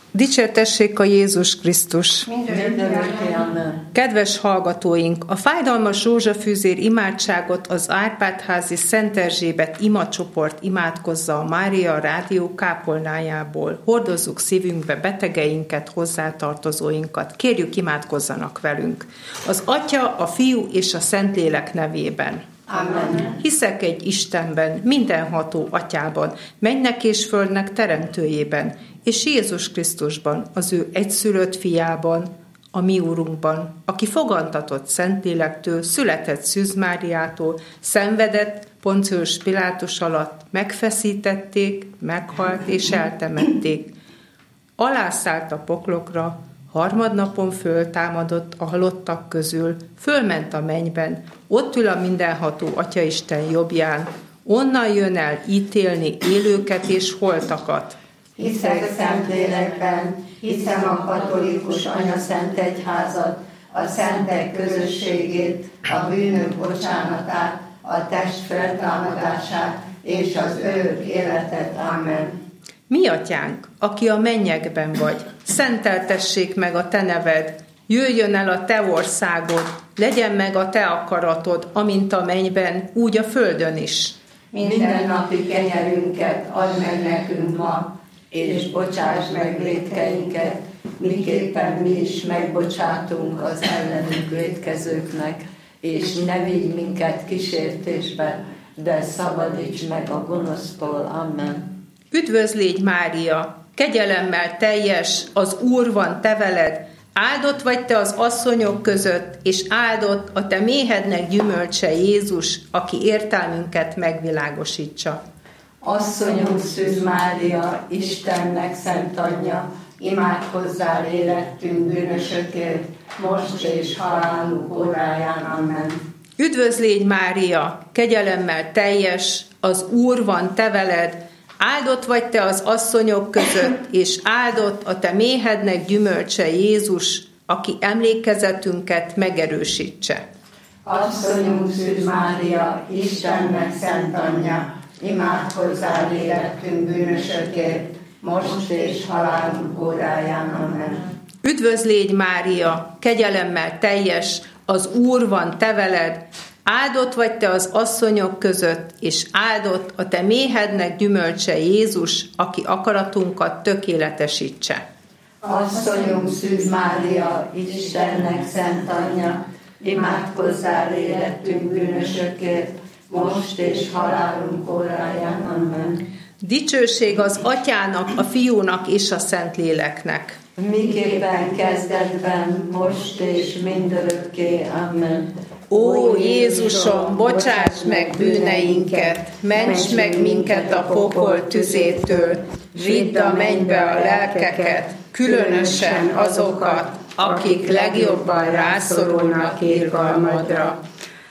Dicsértessék a Jézus Krisztus! Mindörökké, amen. Kedves hallgatóink! A Fájdalmas Rózsafűzér imádságot az Árpád-házi Szent Erzsébet imacsoport imádkozza a Mária Rádió kápolnájából. Hordozzuk szívünkbe betegeinket, hozzátartozóinkat. Kérjük, imádkozzanak velünk. Az Atya, a Fiú és a Szentlélek nevében. Amen. Hiszek egy Istenben, mindenható Atyában, mennek és földnek teremtőjében, és Jézus Krisztusban, az ő egyszülött fiában, a mi Úrunkban, aki fogantatott Szentlélektől, született Szűz Máriától, szenvedett Poncius Pilátus alatt, megfeszítették, meghalt és eltemették. Alászállt a poklokra, harmadnapon föltámadott a halottak közül, fölment a mennyben, ott ül a mindenható Atyaisten jobbján, onnan jön el ítélni élőket és holtakat. Hiszek Szentlélekben, hiszem a katolikus anyaszent egyházat, a szentek közösségét, a bűnök bocsánatát, a test feltámadását és az örök életet. Amen. Mi Atyánk, aki a mennyekben vagy, szenteltessék meg a te neved, jöjjön el a te országod, legyen meg a te akaratod, amint a mennyben, úgy a földön is. Mindennapi kenyerünket add meg nekünk ma, és bocsáss meg vétkeinket, miképpen mi is megbocsátunk az ellenünk vétkezőknek, és ne vigy minket kísértésbe, de szabadíts meg a gonosztól. Amen. Üdvözl légy, Mária, kegyelemmel teljes, az Úr van te veled, áldott vagy te az asszonyok között, és áldott a te méhednek gyümölcse Jézus, aki értelmünket megvilágosítsa. Asszonyunk Szűz Mária, Istennek szent anyja, imádkozzál érettünk bűnösökért, most és halálunk óráján. Amen. Üdvözl légy, Mária, kegyelemmel teljes, az Úr van te veled, áldott vagy te az asszonyok között, és áldott a te méhednek gyümölcse Jézus, aki emlékezetünket megerősítse. Asszonyunk Szűz Mária, Istennek szent anyja, imádkozzál érettünk bűnösökért, most és halálunk óráján. Amen. Üdvözl légy, Mária, kegyelemmel teljes, az Úr van te veled, áldott vagy te az asszonyok között, és áldott a te méhednek gyümölcse Jézus, aki akaratunkat tökéletesítse. Asszonyunk Szűz Mária, Istennek szent anyja, imádkozzál érettünk bűnösökért, most és halálunk óráján. Amen. Dicsőség az Atyának, a Fiúnak és a Szentléleknek. Miképpen kezdetben, most és mindörökké. Amen. Ó Jézusom, bocsáss meg bűneinket, ments meg minket a pokol tüzétől, vidd a mennybe a lelkeket, különösen azokat, akik legjobban rászorulnak irgalmadra.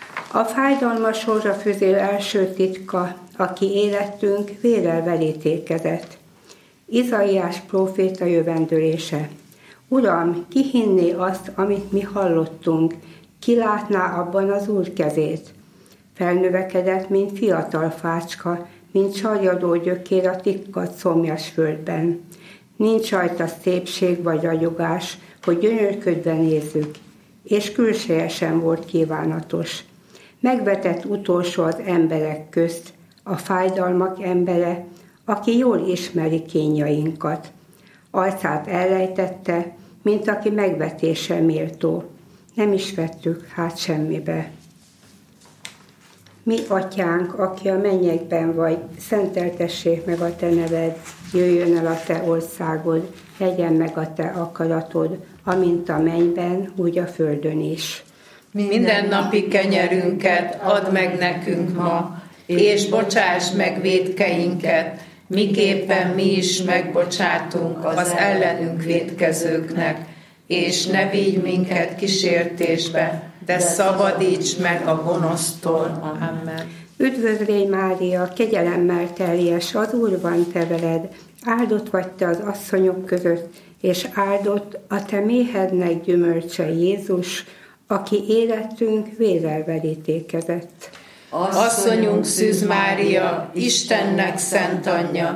A fájdalmas rózsafűzér első titka, aki életünk vérrel verítékezett. Izaiás próféta jövendőlése. Uram, ki hinné azt, amit mi hallottunk, ki látná abban az Úr kezét? Felnövekedett, mint fiatal fácska, mint sarjadó gyökér a tikkadt szomjas földben. Nincs rajta szépség vagy ragyogás, hogy gyönyörködve nézzük, és külseje sem volt kívánatos. Megvetett utolsó az emberek közt, a fájdalmak embere, aki jól ismeri kínjainkat. Arcát elrejtette, mint aki megvetésre méltó. Nem is vettük hát semmibe. Mi Atyánk, aki a mennyekben vagy, szenteltessék meg a te neved, jöjjön el a te országod, legyen meg a te akaratod, amint a mennyben, úgy a földön is. Mindennapi kenyerünket add meg nekünk ma, és bocsáss meg vétkeinket, miképpen mi is megbocsátunk az ellenünk vétkezőknek, és ne vigy minket kísértésbe, de szabadíts meg a gonosztól. Amen. Üdvözl légy, Mária, kegyelemmel teljes, az Úr van te veled, áldott vagy te az asszonyok között, és áldott a te méhednek gyümölcse Jézus, aki életünk vérrel verítékezett. Asszonyunk Szűz Mária, Istennek szent anyja,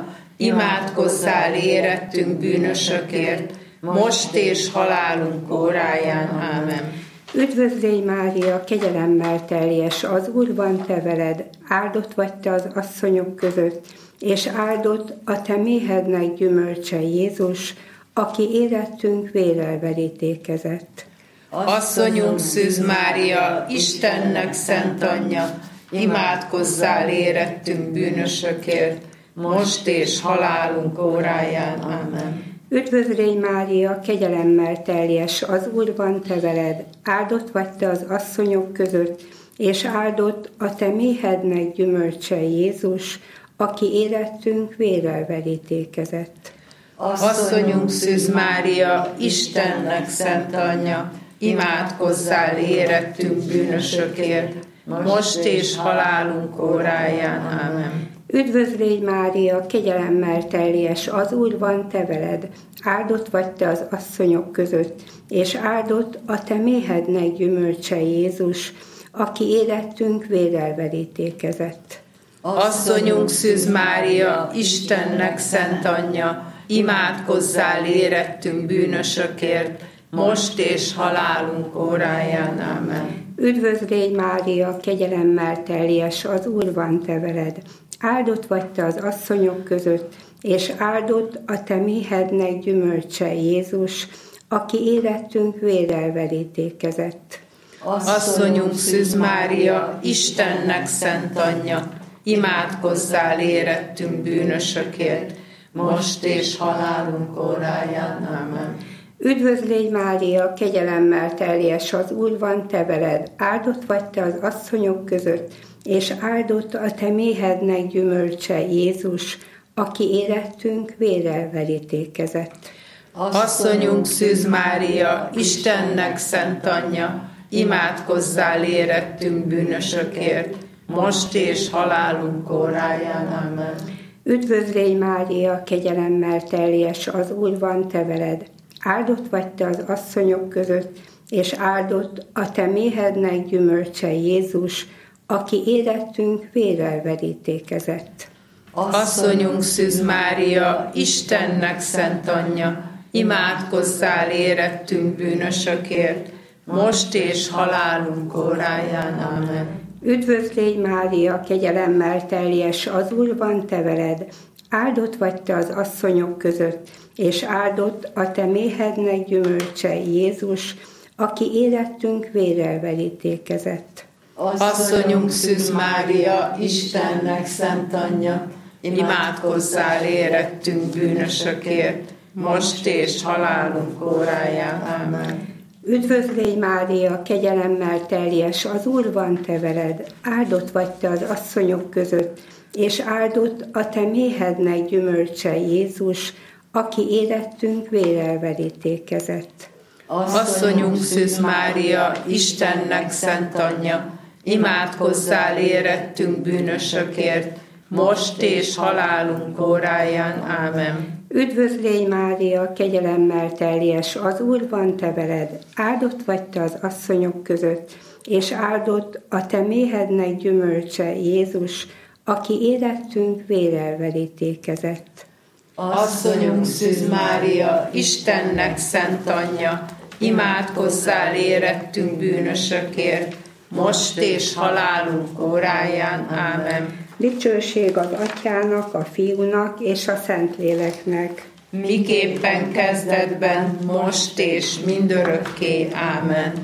imádkozzál érettünk bűnösökért, most és halálunk óráján. Ámen. Üdvözlégy Mária, kegyelemmel teljes, az Úr van te veled, áldott vagy te az asszonyok között, és áldott a te méhednek gyümölcse Jézus, aki érettünk vérrel verítékezett. Asszonyunk Szűz Mária, Istennek szent anyja, imádkozzál érettünk bűnösökért, most és halálunk óráján. Amen. Üdvözlégy Mária, kegyelemmel teljes, az Úr van te veled, áldott vagy te az asszonyok között, és áldott a te méhednek gyümölcse Jézus, aki érettünk vérrel verítékezett. Asszonyunk Szűz Mária, Istennek szent anyja, imádkozzál érettünk bűnösökért, most és halálunk óráján. Amen. Üdvözlégy Mária, kegyelemmel teljes, az Úr van te veled, áldott vagy te az asszonyok között, és áldott a te méhednek gyümölcse Jézus, aki érettünk vérrel verítékezett. Asszonyunk Szűz Mária, Istennek szent anyja, imádkozzál érettünk bűnösökért, most és halálunk óráján. Amen. Üdvözlégy Mária, kegyelemmel teljes, az Úr van te veled, áldott vagy te az asszonyok között, és áldott a te méhednek gyümölcse Jézus, aki érettünk vérrel verítékezett. Asszonyunk Szűz Mária, Istennek szent anyja, imádkozzál érettünk bűnösökért, most és halálunk óráján. Amen. Üdvözlégy Mária, kegyelemmel teljes, az Úr van te veled, áldott vagy te az asszonyok között, és áldott a te méhednek gyümölcse Jézus, aki érettünk vérrel verítékezett. Asszonyunk Szűz Mária, Istennek szent anyja, imádkozzál érettünk bűnösökért, most és halálunk óráján. Amen. Üdvözlégy Mária, kegyelemmel teljes, az Úr van te veled, áldott vagy te az asszonyok között, és áldott a te méhednek gyümölcse Jézus, aki érettünk vérrel verítékezett. Asszonyunk Szűz Mária, Istennek szent anyja, imádkozzál érettünk bűnösökért, most és halálunk óráján. Amen. Üdvözlégy Mária, kegyelemmel teljes, az Úr van te veled, áldott vagy te az asszonyok között, és áldott a te méhednek gyümölcse Jézus, aki érettünk vérrel verítékezett. Asszonyunk Szűz Mária, Istennek szent anyja, imádkozzál érettünk bűnösökért, most és halálunk óráján. Amen. Üdvözlégy Mária, kegyelemmel teljes, az Úr van te veled, áldott vagy te az asszonyok között, és áldott a te méhednek gyümölcse Jézus, aki érettünk vérrel verítékezett. Asszonyunk Szűz Mária, Istennek szent anyja, imádkozzál érettünk bűnösökért, most és halálunk óráján. Ámen. Üdvözlégy Mária, kegyelemmel teljes, az Úr van te veled, áldott vagy te az asszonyok között, és áldott a te méhednek gyümölcse Jézus, aki érettünk vérrel verítékezett. Asszonyunk Szűz Mária, Istennek szent anyja, imádkozzál érettünk bűnösökért, most és halálunk óráján. Ámen. Dicsőség az Atyának, a Fiúnak és a Szentléleknek. Miképpen kezdetben, most és mindörökké. Ámen.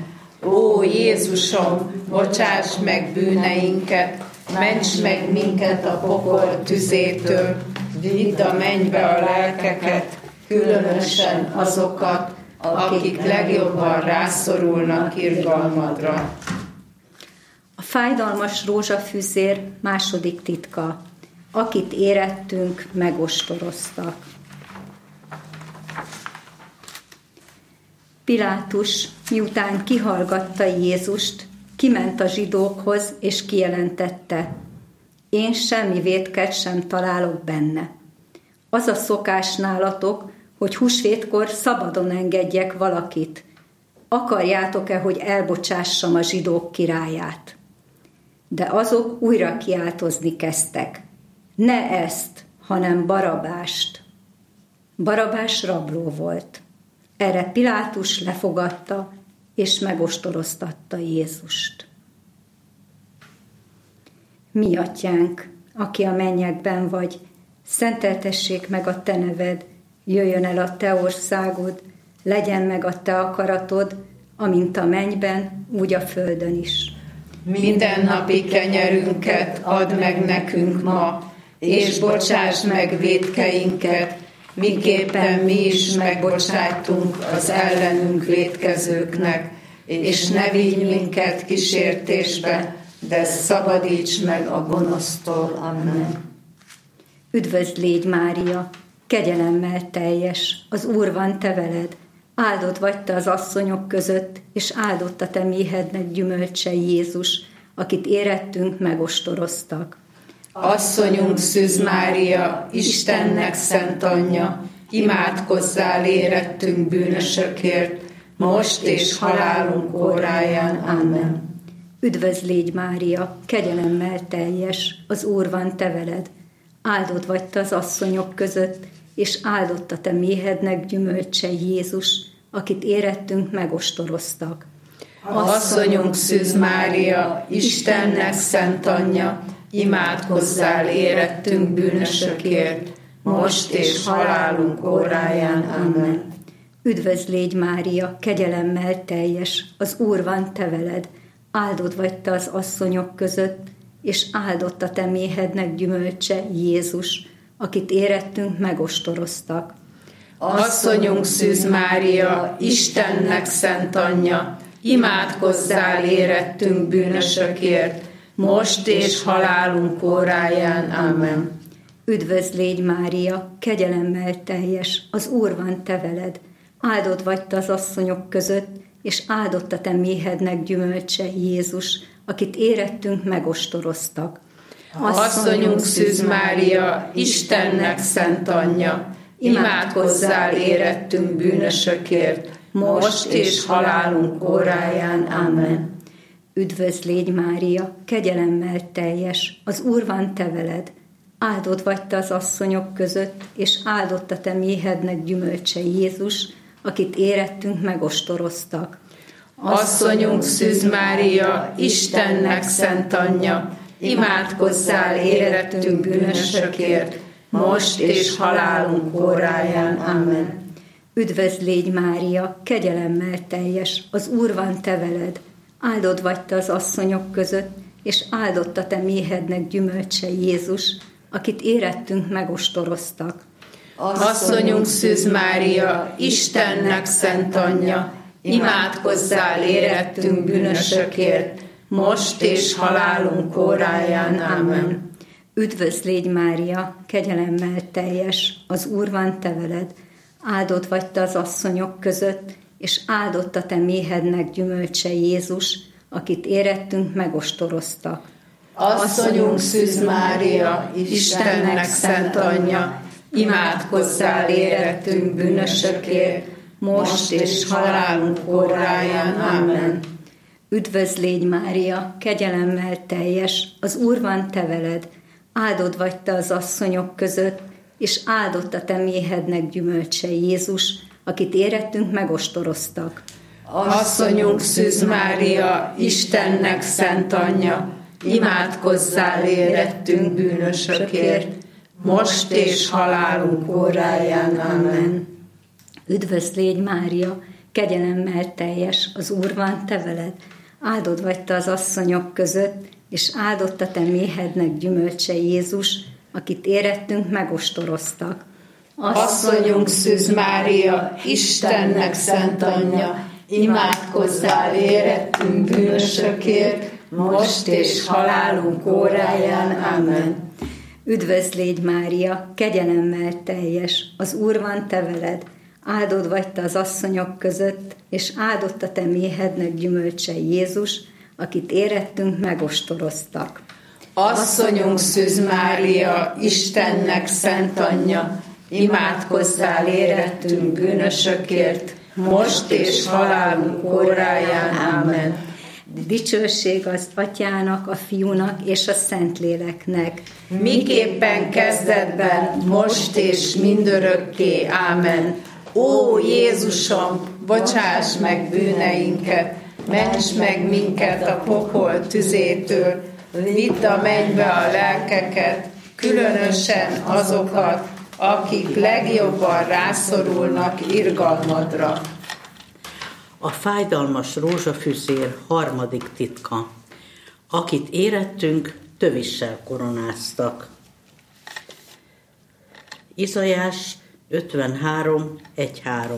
Ó Jézusom, bocsáss meg bűneinket, ments meg minket a pokol tüzétől, vidd a mennybe a lelkeket, különösen azokat, akik legjobban rászorulnak irgalmadra. A fájdalmas rózsafűzér második titka. Akit érettünk, megostoroztak. Pilátus, miután kihallgatta Jézust, kiment a zsidókhoz, és kijelentette: én semmi vétket sem találok benne. Az a szokás nálatok, hogy húsvétkor szabadon engedjek valakit. Akarjátok-e, hogy elbocsássam a zsidók királyát? De azok újra kiáltozni kezdtek: ne ezt, hanem Barabást. Barabás rabló volt. Erre Pilátus lefogadta, és megostoroztatta Jézust. Mi atyánk, aki a mennyekben vagy, szenteltessék meg a te neved, jöjjön el a te országod, legyen meg a te akaratod, amint a mennyben, úgy a földön is. Mindennapi kenyerünket add meg nekünk ma, és bocsáss meg vétkeinket, miképpen mi is megbocsájtunk az ellenünk vétkezőknek, és ne vigy minket kísértésbe, de szabadíts meg a gonosztól. Amen. Üdvözl légy, Mária, kegyelemmel teljes, az Úr van te veled, áldott vagy te az asszonyok között, és áldott a te méhednek gyümölcse Jézus, akit érettünk megostoroztak. Asszonyunk Szűz Mária, Istennek szent anyja, imádkozzál érettünk bűnösökért, most és halálunk óráján. Amen. Üdvözl légy, Mária, kegyelemmel teljes, az Úr van te veled, áldott vagy te az asszonyok között, és áldott a te méhednek gyümölcse Jézus, akit érettünk megostoroztak. Asszonyunk Szűz Mária, Istennek szent anyja, imádkozzál érettünk bűnösökért, most és halálunk óráján. Amen. Üdvözl légy, Mária, kegyelemmel teljes, az Úr van te veled, áldott vagy te az asszonyok között, és áldott a te méhednek gyümölcse Jézus, akit érettünk megostoroztak. Asszonyunk Szűz Mária, Istennek szent anyja, imádkozzál érettünk bűnösökért, most és halálunk óráján. Amen. Üdvözl légy, Mária, kegyelemmel teljes, az Úr van te veled, áldott vagy te az asszonyok között, és áldott a te méhednek gyümölcse Jézus, akit érettünk megostoroztak. Asszonyunk Szűz Mária, Istennek szent anyja, imádkozzál érettünk bűnösökért, most és halálunk óráján. Amen. Üdvözl légy, Mária, kegyelemmel teljes, az Úr van te veled, áldott vagy te az asszonyok között, és áldott a te méhednek gyümölcse Jézus, akit érettünk megostoroztak. Asszonyunk Szűz Mária, Istennek szent anyja, imádkozzál érettünk bűnösökért, most és halálunk óráján. Amen. Üdvözl légy, Mária, kegyelemmel teljes, az Úr van te veled, áldott vagy te az asszonyok között, és áldott a te méhednek gyümölcse Jézus, akit érettünk megostoroztak. Asszonyunk Szűz Mária, Istennek szent anyja, imádkozzál érettünk bűnösökért, most és halálunk óráján. Amen. Üdvözl légy, Mária, kegyelemmel teljes, az Úr van te veled, áldott vagy te az asszonyok között, és áldott a te méhednek gyümölcse Jézus, akit érettünk megostoroztak. Asszonyunk Szűz Mária, Istennek szent anyja, imádkozzál érettünk bűnösökért, most és halálunk óráján. Amen. Üdvözl légy, Mária, kegyelemmel teljes, az Úr van te veled, áldott vagy te az asszonyok között, és áldott a te méhednek gyümölcse Jézus, akit érettünk megostoroztak. Asszonyunk Szűz Mária, Istennek szent anyja, imádkozzál érettünk bűnösökért, most és halálunk óráján. Amen. Üdvözl légy, Mária, kegyelemmel teljes, az Úr van te veled, áldott vagy te az asszonyok között, és áldott a te méhednek gyümölcse Jézus, akit érettünk megostoroztak. Asszonyunk Szűz Mária, Istennek szent anyja, imádkozzál érettünk bűnösökért, most és halálunk óráján. Amen. Üdvözl légy, Mária, kegyelemmel teljes, az Úr van te veled, áldott vagy te az asszonyok között, és áldott a te méhednek gyümölcse Jézus, akit érettünk megostoroztak. Asszonyunk Szűz Mária, Istennek szent anyja, imádkozzál érettünk bűnösökért, most és halálunk óráján. Amen. Dicsőség az Atyának, a Fiúnak és a Szentléleknek. Miképpen kezdetben, most és mindörökké. Ámen. Ó Jézusom, bocsáss meg bűneinket, ments meg minket a pokol tüzétől, vidd a mennybe a lelkeket, különösen azokat, akik legjobban rászorulnak irgalmadra. A fájdalmas rózsafüzér harmadik titka. Akit érettünk, tövissel koronáztak. Izaiás 53:1-3.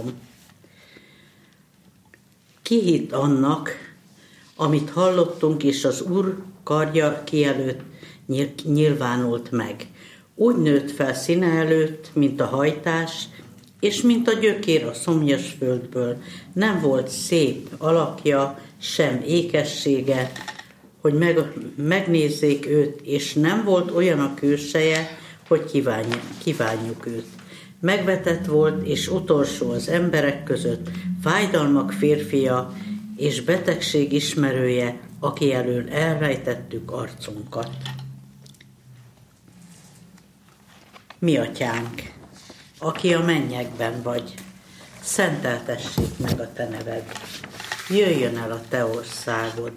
Ki hitt annak, amit hallottunk, és az Úr kardja kielőtt nyilvánult meg. Úgy nőtt fel színe előtt, mint a hajtás, és mint a gyökér a szomjas földből. Nem volt szép alakja, sem ékessége, hogy megnézzék őt, és nem volt olyan a külseje, hogy kívánjuk őt. Megvetett volt, és utolsó az emberek között, fájdalmak férfia, és betegség ismerője, aki elől elrejtettük arcunkat. Mi Atyánk, aki a mennyekben vagy, szenteltessék meg a te neved. Jöjjön el a te országod,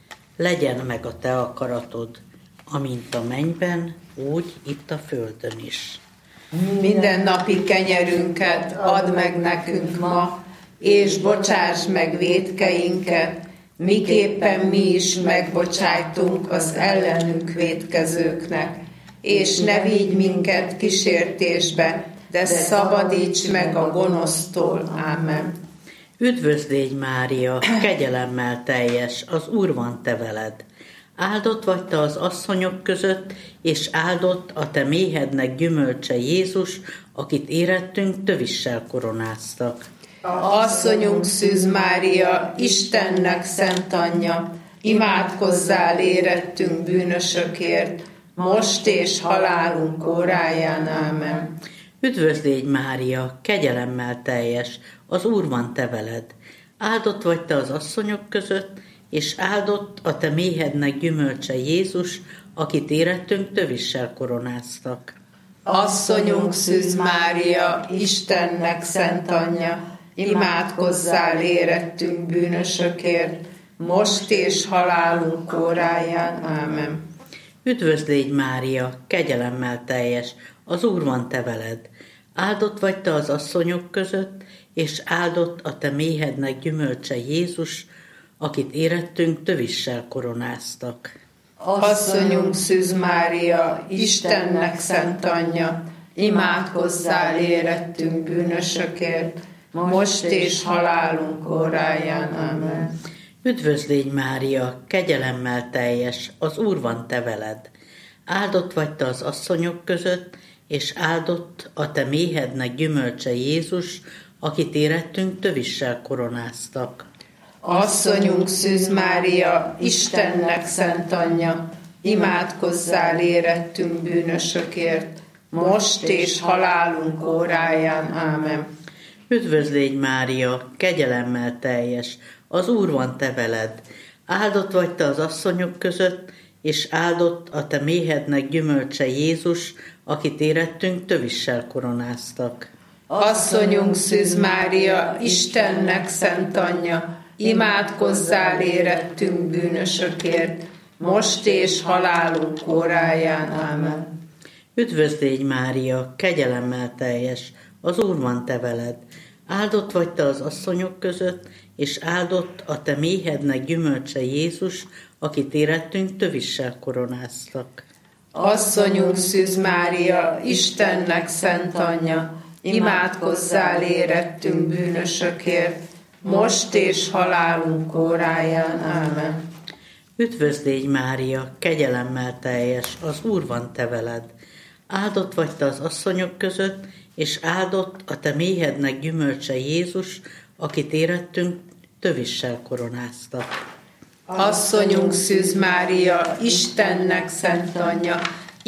legyen meg a te akaratod, amint a mennyben, úgy itt a földön is. Minden napi kenyerünket add meg nekünk ma, és bocsáss meg vétkeinket, miképpen mi is megbocsájtunk az ellenünk vétkezőknek, és ne vigy minket kísértésbe, de szabadíts meg a gonosztól. Ámen. Üdvözlégy Mária, kegyelemmel teljes, az Úr van te veled. Áldott vagy te az asszonyok között, és áldott a te méhednek gyümölcse Jézus, akit érettünk tövissel koronáztak. Asszonyunk Szűz Mária, Istennek szent anyja, imádkozzál érettünk bűnösökért, most és halálunk óráján. Ámen. Üdvözlégy Mária, kegyelemmel teljes, az Úr van te veled. Áldott vagy te az asszonyok között, és áldott a te méhednek gyümölcse Jézus, akit érettünk tövissel koronáztak. Asszonyunk Szűz Mária, Istennek szent anyja, imádkozzál érettünk bűnösökért, most és halálunk óráján. Ámen. Üdvözlégy Mária, kegyelemmel teljes, az Úr van te veled. Áldott vagy te az asszonyok között, és áldott a te méhednek gyümölcse Jézus, akit érettünk tövissel koronáztak. Asszonyunk Szűz Mária, Istennek szent anyja, imádkozzál érettünk bűnösökért, most és halálunk óráján. Ámen. Üdvözlégy Mária, kegyelemmel teljes, az Úr van te veled. Áldott vagy te az asszonyok között, és áldott a te méhednek gyümölcse Jézus, akit érettünk tövissel koronáztak. Asszonyunk Szűz Mária, Istennek szent anyja, imádkozzál érettünk bűnösökért, most és halálunk óráján. Ámen. Üdvözlégy Mária, kegyelemmel teljes, az Úr van te veled. Áldott vagy te az asszonyok között, és áldott a te méhednek gyümölcse Jézus, akit érettünk tövissel koronáztak. Asszonyunk Szűz Mária, Istennek szent anyja, imádkozzál érettünk bűnösökért, most és halálunk óráján. Ámen. Üdvözlégy Mária, kegyelemmel teljes, az Úr van te veled. Áldott vagy te az asszonyok között, és áldott a te méhednek gyümölcse Jézus, akit érettünk tövissel koronáztak. Asszonyunk Szűz Mária, Istennek szent anyja, imádkozzál érettünk bűnösökért, most és halálunk óráján. Ámen. Üdvözlégy Mária, kegyelemmel teljes, az Úr van te veled. Áldott vagy te az asszonyok között, és áldott a te méhednek gyümölcse Jézus, akit érettünk tövissel koronáztak. Asszonyunk Szűz Mária, Istennek szent anyja,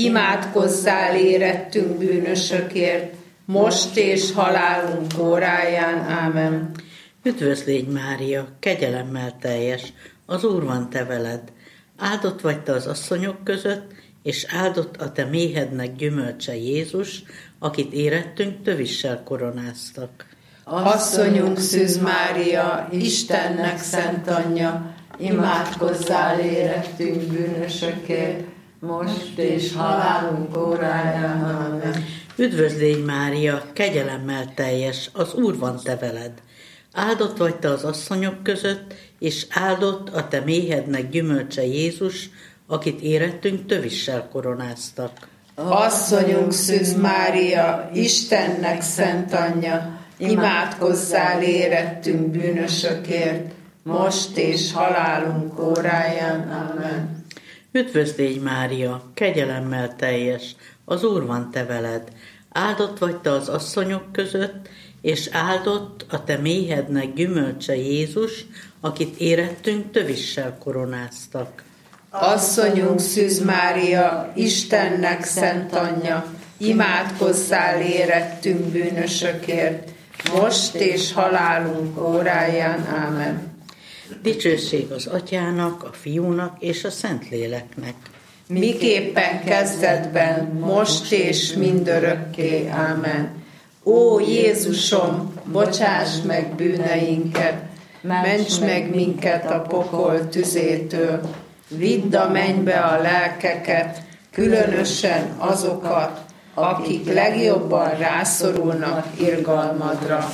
imádkozzál érettünk bűnösökért, most és halálunk óráján. Ámen. Üdvözlégy Mária, kegyelemmel teljes, az Úr van te veled. Áldott vagy te az asszonyok között, és áldott a te méhednek gyümölcse Jézus, akit érettünk tövissel koronáztak. Asszonyunk Szűz Mária, Istennek szent anyja, imádkozzál érettünk bűnösökért, most és halálunk óráján. Amen. Üdvözlégy Mária, kegyelemmel teljes, az Úr van te veled. Áldott vagy te az asszonyok között, és áldott a te méhednek gyümölcse Jézus, akit érettünk tövissel koronáztak. Asszonyunk Szűz Mária, Istennek szent anyja, imádkozzál érettünk bűnösökért, most és halálunk óráján. Amen. Üdvözlégy Mária, kegyelemmel teljes, az Úr van te veled. Áldott vagy te az asszonyok között, és áldott a te méhednek gyümölcse Jézus, akit érettünk tövissel koronáztak. Asszonyunk Szűz Mária, Istennek szent anyja, imádkozzál érettünk bűnösökért, most és halálunk óráján. Amen. Dicsőség az Atyának, a Fiúnak és a Szentléleknek. Miképpen kezdetben, most és mindörökké. Amen. Ó Jézusom, bocsáss meg bűneinket, ments meg minket a pokol tüzétől, vidd a mennybe a lelkeket, különösen azokat, akik legjobban rászorulnak irgalmadra.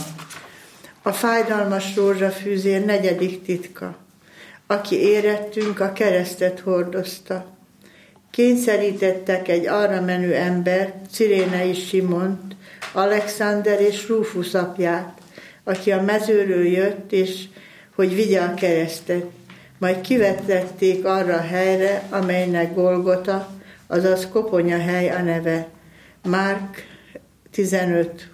A fájdalmas rózsafűzér 4. titka. Aki érettünk, a keresztet hordozta. Kényszerítettek egy arra menő embert, Cirénei Simont, Alexander és Rúfusz apját, aki a mezőről jött, és hogy vigye a keresztet. Majd kivetették arra a helyre, amelynek Golgota, azaz koponyahely a neve. Márk 15,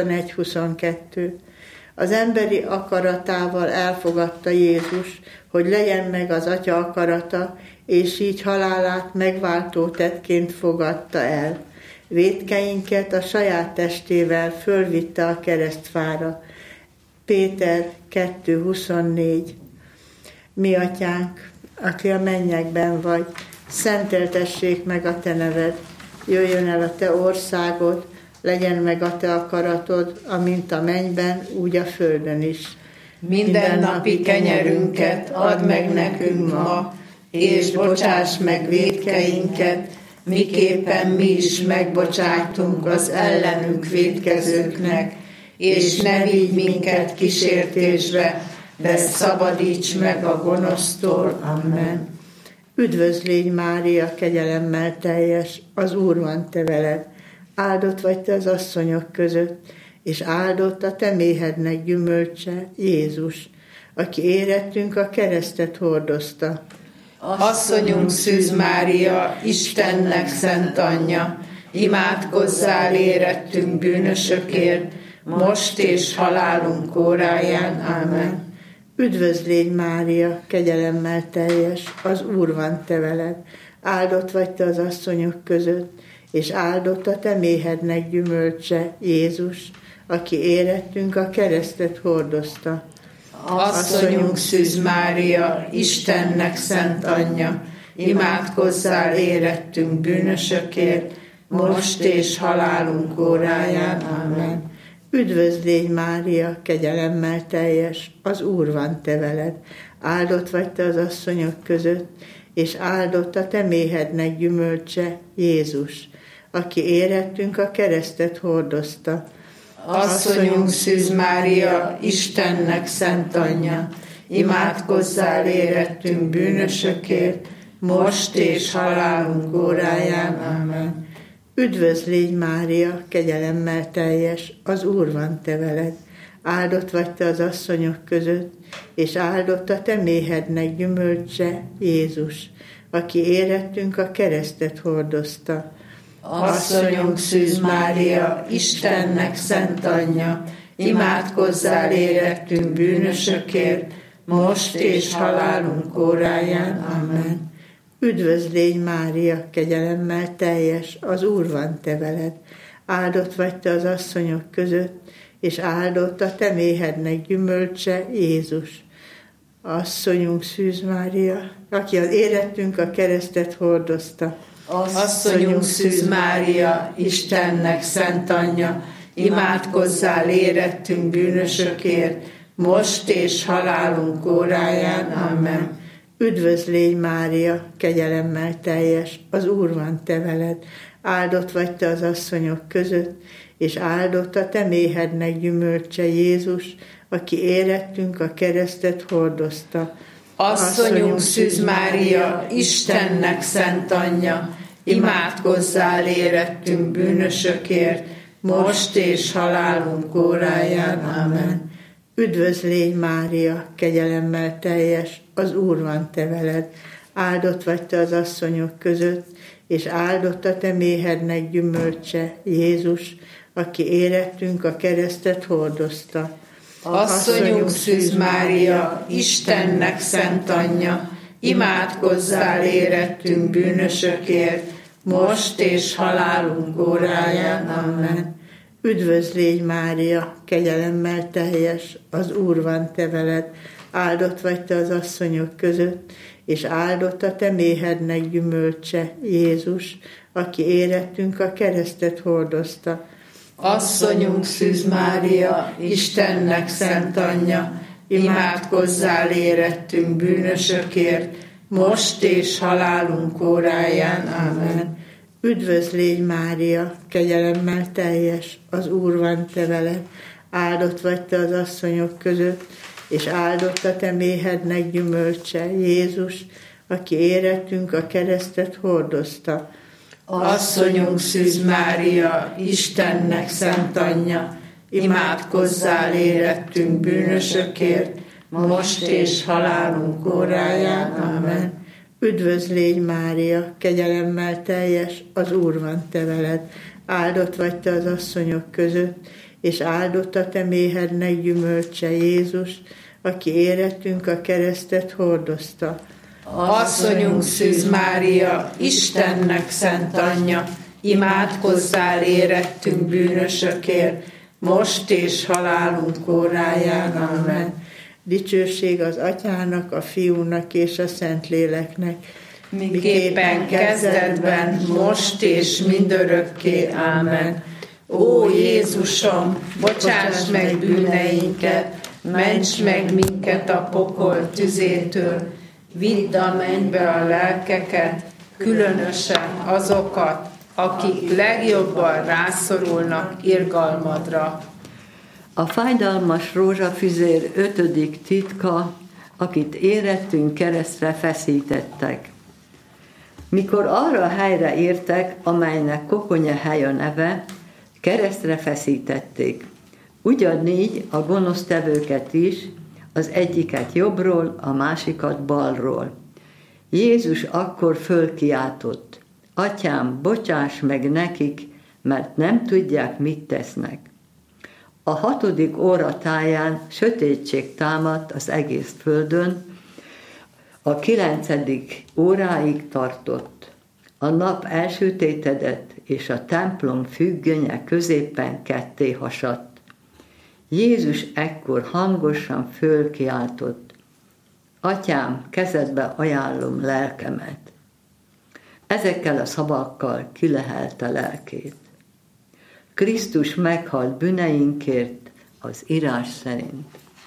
21-22. Az emberi akaratával elfogadta Jézus, hogy legyen meg az Atya akarata, és így halálát megváltó tettként fogadta el. Vétkeinket a saját testével fölvitte a keresztfára. Péter 2.24. Mi Atyánk, aki a mennyekben vagy, szenteltessék meg a te neved, jöjjön el a te országod, legyen meg a te akaratod, amint a mennyben, úgy a földön is. Mindennapi kenyerünket add meg nekünk ma, és bocsáss meg vétkeinket, miképpen mi is megbocsájtunk az ellenünk vétkezőknek, és ne vigy minket kísértésbe, de szabadíts meg a gonosztól. Amen. Üdvözlégy Mária, kegyelemmel teljes, az Úr van te veled. Áldott vagy te az asszonyok között, és áldott a te méhednek gyümölcse, Jézus, aki érettünk a keresztet hordozta. Asszonyunk Szűz Mária, Istennek szent anyja, imádkozzál érettünk bűnösökért, most és halálunk óráján. Amen. Üdvözlégy Mária, kegyelemmel teljes, az Úr van te veled. Áldott vagy te az asszonyok között, és áldott a te méhednek gyümölcse, Jézus, aki érettünk a keresztet hordozta. Asszonyunk Szűz Mária, Istennek szent anyja, imádkozzál érettünk bűnösökért, most és halálunk óráján. Amen. Üdvözlégy Mária, kegyelemmel teljes, az Úr van te veled. Áldott vagy te az asszonyok között, és áldott a te méhednek gyümölcse, Jézus, aki érettünk a keresztet hordozta. Asszonyunk Szűz Mária, Istennek szent anyja, imádkozzál érettünk bűnösökért, most és halálunk óráján. Amen. Üdvözlégy Mária, kegyelemmel teljes, az Úr van te veled. Áldott vagy te az asszonyok között, és áldott a te méhednek gyümölcse, Jézus, aki érettünk a keresztet hordozta. Asszonyunk Szűz Mária, Istennek szent anyja, imádkozzál érettünk bűnösökért, most és halálunk óráján. Amen. Üdvözlégy Mária, kegyelemmel teljes, az Úr van te veled. Áldott vagy te az asszonyok között, és áldott a te méhednek gyümölcse, Jézus, Asszonyunk Szűz Mária, aki az érettünk a keresztet hordozta. Asszonyunk Szűz Mária, Istennek szent anyja, imádkozzál érettünk bűnösökért, most és halálunk óráján. Amen. Üdvözl légy Mária, kegyelemmel teljes, az Úr van te veled, áldott vagy te az asszonyok között, és áldott a te méhednek gyümölcse Jézus, aki érettünk a keresztet hordozta. Asszonyunk Szűz Mária, Istennek szent anyja, imádkozzál érettünk bűnösökért, most és halálunk óráján. Amen. Üdvözl légy Mária, kegyelemmel teljes, az Úr van te veled, áldott vagy te az asszonyok között, és áldott a te méhednek gyümölcse Jézus, aki érettünk a keresztet hordozta. Asszonyunk Szűz Mária, Istennek szent anyja, imádkozzál érettünk bűnösökért, most és halálunk óráján. Amen. Üdvözl légy Mária, kegyelemmel teljes, az Úr van te veled, áldott vagy te az asszonyok között, és áldott a te méhednek gyümölcse Jézus, aki érettünk a keresztet hordozta. Asszonyunk Szűz Mária, Istennek szent anyja, imádkozzál érettünk bűnösökért, most és halálunk óráján. Amen. Üdvözl légy Mária, kegyelemmel teljes, az Úr van te veled, áldott vagy te az asszonyok között, és áldott a te méhednek gyümölcse Jézus, aki érettünk a keresztet hordozta. Asszonyunk Szűz Mária, Istennek szent anyja, imádkozzál érettünk bűnösökért, most és halálunk óráján. Amen. Üdvözl légy Mária, kegyelemmel teljes, az Úr van te veled, áldott vagy te az asszonyok között, és áldott a te méhednek gyümölcse Jézus, aki érettünk a keresztet hordozta. Asszonyunk Szűz Mária, Istennek szent anyja, imádkozzál érettünk bűnösökért, most és halálunk óráján. Amen. Dicsőség az Atyának, a Fiúnak és a Szentléleknek, miképpen kezdetben, most és mindörökké. Amen. Ó Jézusom, bocsáss meg bűneinket, ments meg minket a pokol tüzétől, vidd a mennybe a lelkeket, különösen azokat, akik legjobban rászorulnak irgalmadra. A fájdalmas rózsafüzér 5. titka, akit érettünk keresztre feszítettek. Mikor arra a helyre értek, amelynek Kokonyahely a neve, keresztre feszítették. Ugyanígy a gonosztevőket is, az egyiket jobbról, a másikat balról. Jézus akkor fölkiáltott: Atyám, bocsáss meg nekik, mert nem tudják, mit tesznek. A 6. óra táján sötétség támadt az egész földön, a 9. óráig tartott. A nap elsötétedett, és a templom függönye középen ketté hasadt. Jézus ekkor hangosan fölkiáltott: Atyám, kezedbe ajánlom lelkemet. Ezekkel a szavakkal kilehelte lelkét. Krisztus meghalt bűneinkért az írás szerint.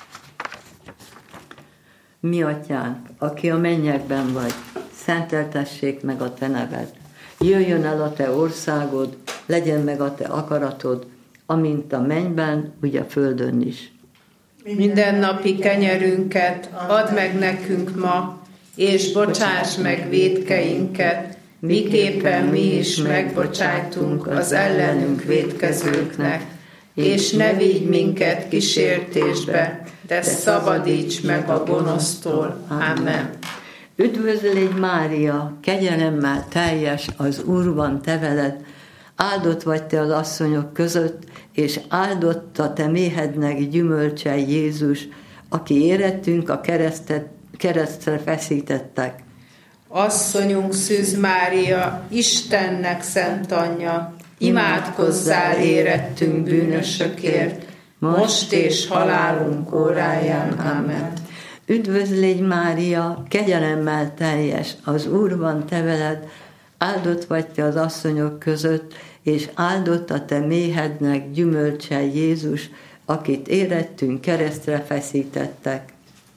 Mi Atyánk, aki a mennyekben vagy, szenteltessék meg a te neved. Jöjjön el a te országod, legyen meg a te akaratod, amint a mennyben, úgy a földön is. Mindennapi kenyerünket add meg nekünk ma, és bocsáss meg vétkeinket, miképpen mi is megbocsájtunk az ellenünk vétkezőknek, és ne vigy minket kísértésbe, de szabadíts meg a gonosztól. Amen. Üdvözl légy Mária, kegyelemmel teljes, az Úr van te veled, áldott vagy te az asszonyok között, és áldott a te méhednek gyümölcse Jézus, aki érettünk a keresztre feszítettek. Asszonyunk Szűz Mária, Istennek szent anyja, imádkozzál érettünk bűnösökért, most és halálunk óráján. Amen. Üdvözl légy Mária, kegyelemmel teljes, az Úr van te veled, áldott vagy te az asszonyok között, és áldott a te méhednek gyümölcse Jézus, akit érettünk keresztre feszítettek.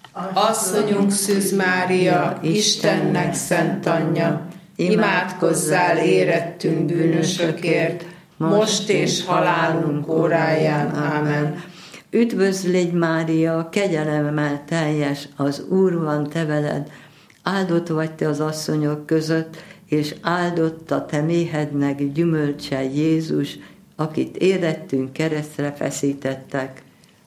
Asszonyunk Szűz Mária, Istennek szent anyja, imádkozzál érettünk bűnösökért, most és halálunk óráján. Ámen. Üdvözl légy Mária, kegyelemmel teljes, az Úr van te veled, áldott vagy te az asszonyok között, és áldott a te méhednek gyümölcse Jézus, akit érettünk keresztre feszítettek.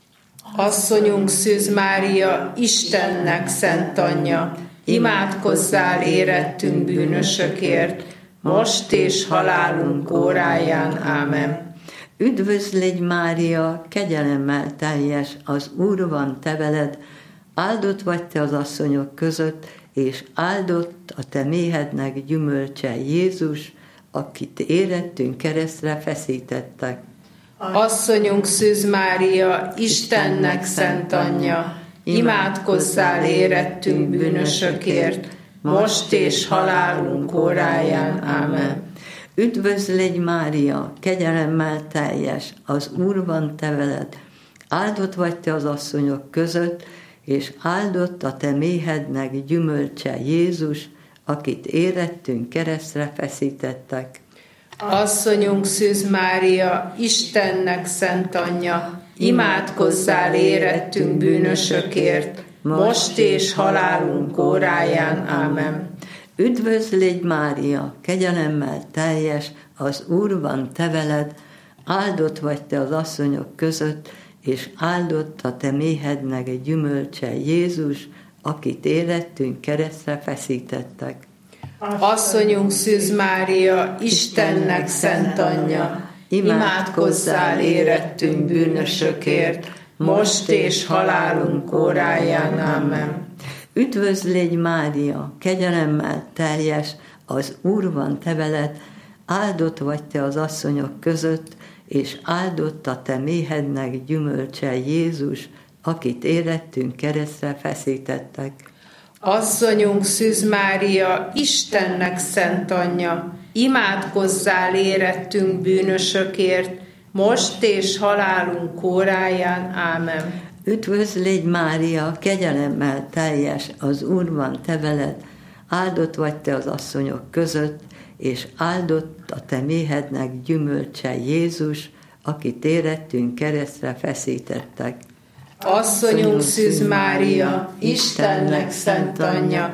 Asszonyunk Szűz Mária, Istennek szent anyja, imádkozzál érettünk bűnösökért, most és halálunk óráján. Ámen. Üdvözl légy Mária, kegyelemmel teljes, az Úr van te veled, áldott vagy te az asszonyok között, és áldott a te méhednek gyümölcse Jézus, akit érettünk keresztre feszítettek. Asszonyunk Szűz Mária, Istennek szent anyja, imádkozzál érettünk bűnösökért, most és halálunk óráján. Ámen. Üdvözl légy Mária, kegyelemmel teljes, az Úr van te veled, áldott vagy te az asszonyok között, és áldott a te méhednek gyümölcse Jézus, akit érettünk keresztre feszítettek. Asszonyunk Szűz Mária, Istennek szent anyja, imádkozzál érettünk bűnösökért, most és halálunk óráján. Ámen. Üdvözl légy Mária, kegyelemmel teljes, az Úr van te veled, áldott vagy te az asszonyok között, és áldott a te méhednek gyümölcse Jézus, akit érettünk keresztre feszítettek. Asszonyunk Szűz Mária, Istennek szent anyja, imádkozzál érettünk bűnösökért, most és halálunk óráján. Ámen. Üdvözl légy Mária, kegyelemmel teljes, az Úr van te veled, áldott vagy te az asszonyok között, és áldott a te méhednek gyümölcse Jézus, akit érettünk keresztre feszítettek. Asszonyunk Szűz Mária, Istennek szent anyja, imádkozzál érettünk bűnösökért, most és halálunk óráján. Ámen. Üdvözl légy Mária, kegyelemmel teljes, az Úr van te veled, áldott vagy te az asszonyok között, és áldott a te méhednek gyümölcse Jézus, akit érettünk keresztre feszítettek. Asszonyunk Szűz Mária, Istennek szent anyja,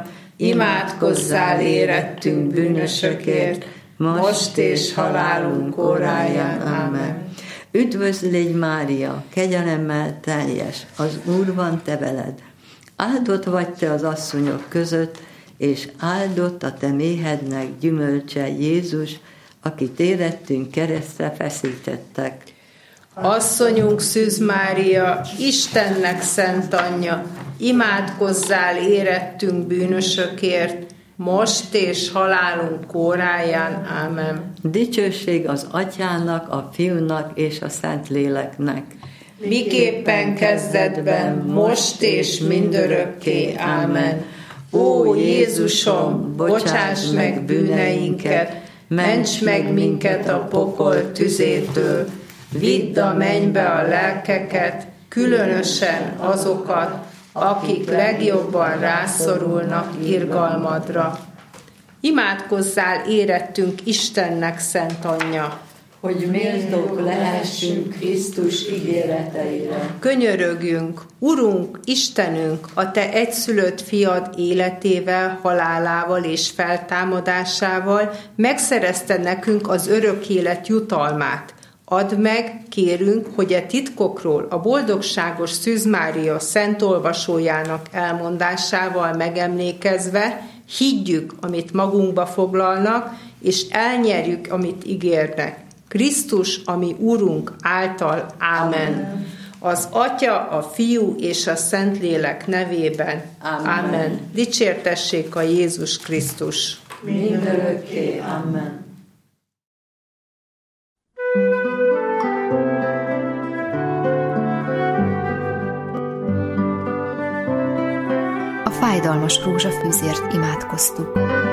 imádkozzál érettünk bűnösökért, most és halálunk óráján. Ámen. Üdvözl légy Mária, kegyelemmel teljes, az Úr van te veled, áldott vagy te az asszonyok között, és áldott a te méhednek gyümölcse Jézus, akit érettünk keresztre feszítettek. Asszonyunk Szűz Mária, Istennek szent anyja, imádkozzál érettünk bűnösökért, most és halálunk óráján. Ámen. Dicsőség az Atyának, a Fiúnak és a Szentléleknek. Miképpen kezdetben, most és mindörökké. Ámen. Ó Jézusom, bocsáss meg bűneinket, ments meg minket a pokol tüzétől, vidd a mennybe a lelkeket, különösen azokat, akik legjobban rászorulnak irgalmadra. Imádkozzál érettünk Istennek szent anyja, hogy méltók lehessünk Krisztus ígéreteire. Könyörögjünk, Urunk, Istenünk, a Te egyszülött fiad életével, halálával és feltámadásával megszerezte nekünk az örök élet jutalmát. Add meg, kérünk, hogy a titkokról a boldogságos Szűz Mária szent olvasójának elmondásával megemlékezve higgyük, amit magunkba foglalnak, és elnyerjük, amit ígérnek. Krisztus, ami Urunk által. Ámen. Az Atya, a Fiú és a Szentlélek nevében. Ámen. Dicsértessék a Jézus Krisztus. Mindörökké. Amen. fájdalmas rózsafűzért imádkoztuk.